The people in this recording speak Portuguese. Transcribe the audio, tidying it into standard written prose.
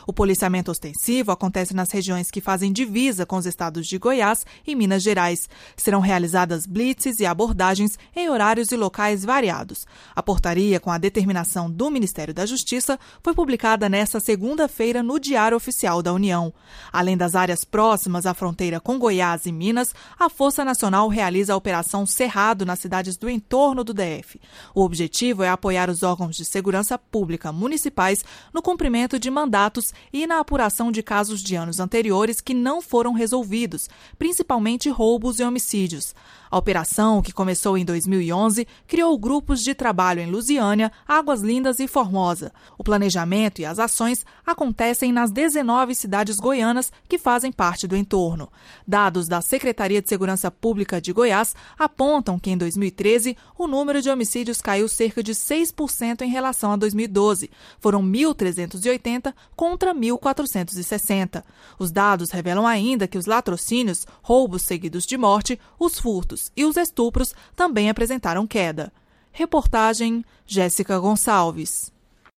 O policiamento ostensivo acontece nas regiões que fazem divisa com os estados de Goiás e Minas Gerais. Serão realizadas blitzes e abordagens em horários e locais variados. A portaria, com a determinação do Ministério da Justiça, foi publicada nesta segunda-feira no Diário Oficial da União. Além das áreas próximas à fronteira com Goiás e Minas, a Força Nacional realiza a Operação Cerrado nas cidades do entorno do DF. O objetivo é apoiar os órgãos de segurança pública municipais no cumprimento de mandatos e na apuração de casos de anos anteriores que não foram resolvidos, principalmente roubos e homicídios. A operação, que começou em 2011, criou grupos de trabalho em Lusiânia, Águas Lindas e Formosa. O planejamento e as ações acontecem nas 19 cidades goianas que fazem parte do entorno. Dados da Secretaria de Segurança Pública de Goiás apontam que em 2013 o número de homicídios caiu cerca de 6% em relação a 2012. Foram 1.380 contra 1.460. Os dados revelam ainda que os latrocínios, roubos seguidos de morte, os furtos e os estupros também apresentaram queda. Reportagem Jéssica Gonçalves.